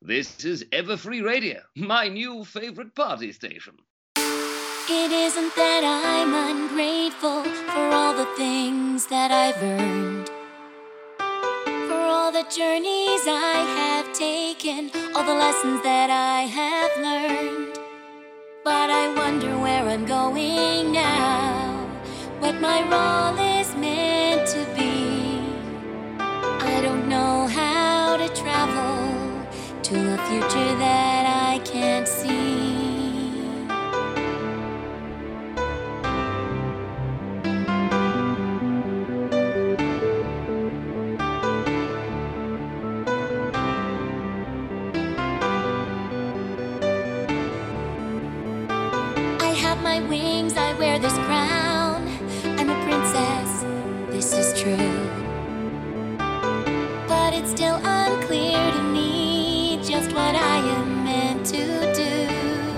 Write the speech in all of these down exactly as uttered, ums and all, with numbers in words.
This is Everfree Radio, my new favorite party station. It isn't that I'm ungrateful for all the things that I've earned, for all the journeys I have taken, all the lessons that I have learned. But I wonder where I'm going now, what my role is meant to be. I don't know how to travel to a future that I can't see. I have my wings, I wear this crown. I'm a princess, this is true. But it's still unclear to me just what I am meant to do.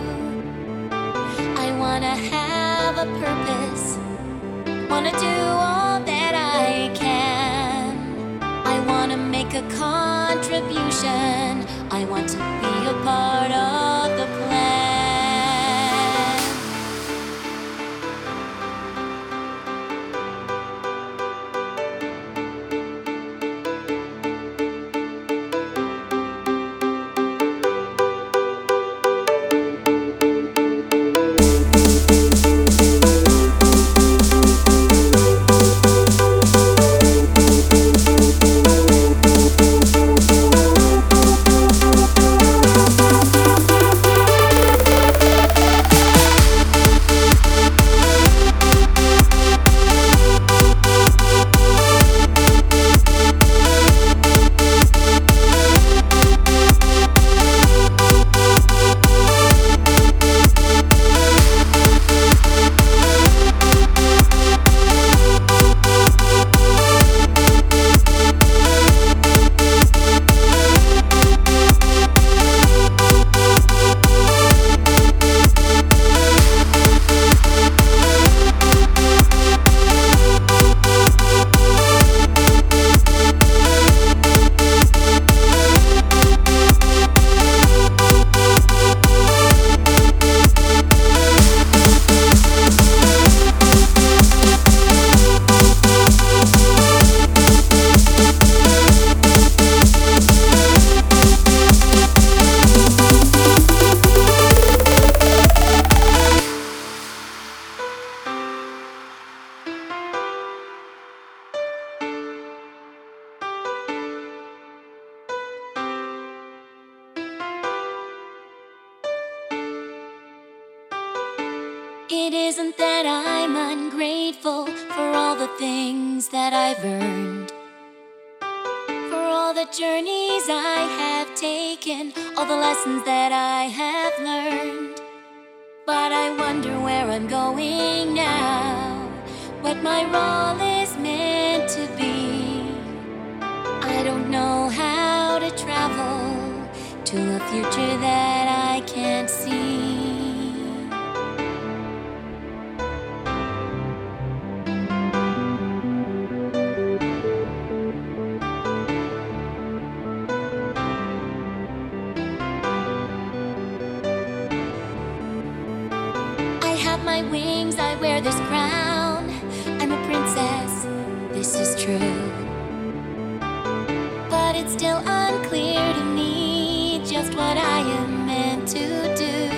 I wanna have a purpose, wanna do all that I can. I wanna make a contribution, I want to be a part of the plan. It isn't that I'm ungrateful for all the things that I've earned, for all the journeys I have taken, all the lessons that I have learned. But I wonder where I'm going now, what my role is meant to be. I don't know how to travel to a future that I can't see. My wings, I wear this crown. I'm a princess, this is true. But it's still unclear to me just what I am meant to do.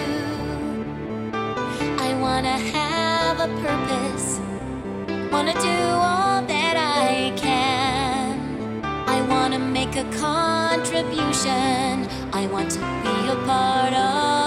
I wanna have a purpose, wanna do all that I can. I wanna make a contribution, I want to be a part of